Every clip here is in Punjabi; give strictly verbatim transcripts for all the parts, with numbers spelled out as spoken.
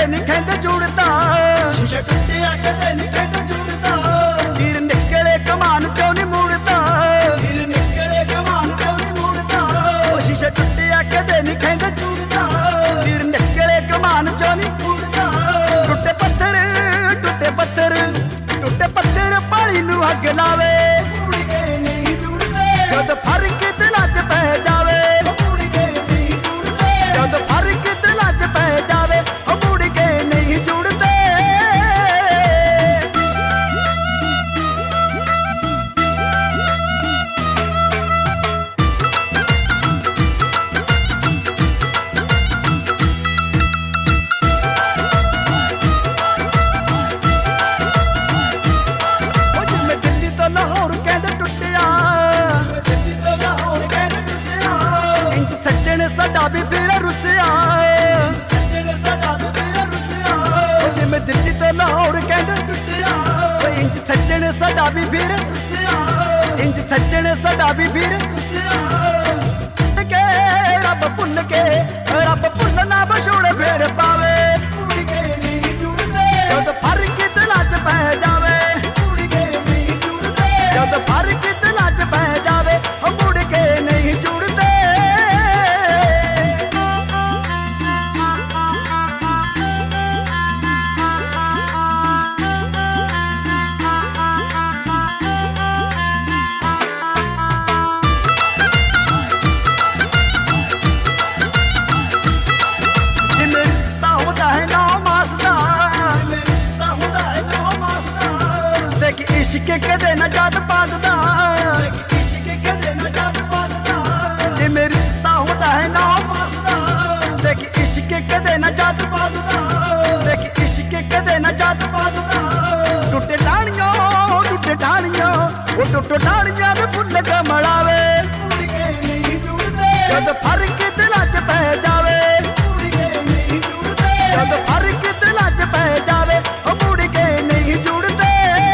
ਕਦੇ ਨਹੀਂ ਕਹਿੰਦੇ ਜੁੜਦਾ, ਸ਼ੀਸ਼ਾ ਟੁੱਟਿਆ ਕਦੇ ਨਹੀਂ ਕਹਿੰਦੇ ਜੁੜਦਾ, ਤੀਰ ਨਿਕਲੇ ਕਮਾਨ ਚੋਂ ਨਹੀਂ ਮੁੜਦਾ, ਤੀਰ ਨਿਕਲੇ ਕਮਾਨ ਚੋਂ ਨਹੀਂ ਮੁੜਦਾ, ਉਹ ਸ਼ੀਸ਼ਾ ਟੁੱਟਿਆ ਕਦੇ ਨਹੀਂ ਕਹਿੰਦੇ ਜੁੜਦਾ, ਤੀਰ ਨਿਕਲੇ ਕਮਾਨ ਚੋਂ ਨਹੀਂ ਮੁੜਦਾ। ਟੁੱਟੇ ਪੱਥਰ ਟੁੱਟੇ ਪੱਥਰ ਟੁੱਟੇ ਪੱਥਰ ਪਾਣੀ ਨੂੰ ਅੱਗ ਲਾਵੇ, ਮੁੜ ਕੇ ਨਹੀਂ ਜੁੜਦੇ, ਜਦ ਫਰਕ ਦਿਲਾਂ 'ਚ ਪੈ ਜਾਵੇ, ਮੁੜ ਕੇ ਨਹੀਂ ਜੁੜਦੇ, ਜਦ ਫਰਕ ਦਿਲਾਂ 'ਚ ਪੈ ਜਾਵੇ, ਉਹ ਮੁੜ ਕੇ ਨਹੀਂ ਜੁੜਦੇ। ਸਾਡਾ ਵੀ ਫਿਰ ਰੁੱਸਿਆ, ਸੱਜਣ ਸਾਡਾ ਵੀ ਫਿਰ ਰੁੱਸਿਆ, ਜਿਵੇਂ ਦਿੱਲੀ ਤੇ ਲਾਹੌਰ ਕਹਿੰਦੇ ਟੁੱਟਿਆ, ਇੰਜ ਸੱਜਣ ਸਾਡਾ ਵੀ ਫਿਰ ਰੁੱਸਿਆ, ਇੰਜ ਸੱਜਣ ਸਾਡਾ ਵੀ ਫਿਰ ਰੁੱਸਿਆ। ਕੇ ਰੱਬ ਭੁੱਲ ਕੇ ਰੱਬ ਭੁੱਲ ਨਾ ਬਛੋੜ ਫੇਰ ਪਾਵੇ, ਮੁੜ ਕੇ ਨਹੀਂ ਜੁੜਦੇ, ਜਦ ਫਰਕ ਦਿਲਾਂ 'ਚ ਪੈ ਜਾਵੇ, ਮੁੜ ਕੇ ਨਹੀਂ ਜੁੜਦੇ, ਜਦ ਫਰਕ ਦਿਲਾਂ 'ਚ ਪੈ ਜਾਵੇ, ਉਹ ਮੁੜ ਕੇ ਨਹੀਂ ਜੁੜਦੇ। इश्क कदे न जात पांदा, इश्क कदे न जात पांदा, जिमें रिश्ता होता है नौ मास दा, देख इश्क कदे न जात पांदा, देख इश्क कदे न जात पांदा। टुटे डाणियों टुटे डाणियों वो टुटे डाणियां भी फुल कमलावे, मुड़ के नहीं जुड़दे, जद फर्क दिलां 'च पै जावे, मुड़ के नहीं जुड़दे, जद फर्क दिलां 'च पै जावे, ओ मुड़ के नहीं जुड़दे।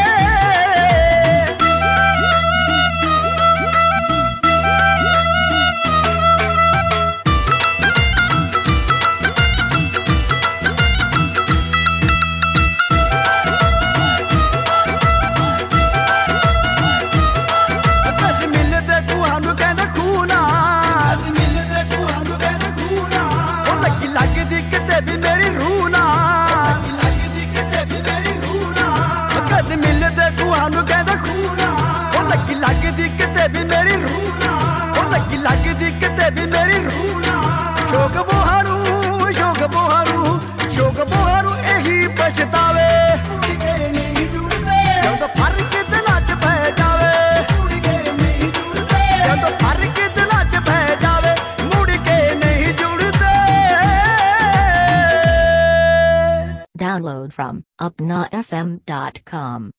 लगदी किते भी मेरी रूह ना, लगदी किते भी मेरी रूह ना, कद मिलदे खूहानू कहंदे खूह ना, ओ लगी लगदी किते भी मेरी रूह ना, ओ लगी लगदी किते भी मेरी रूह ना। शौक बोहारू शौक बोहारू शौक बोहारू यही पछतावे, मुड़ के नहीं जुड़दे, जद फर्क दिलां 'च पै जावे, मुड़ के नहीं जुड़दे, जद फर्क दिलां 'च पै जावे, मुड़ के नहीं जुड़दे। Download from upna f m dot com.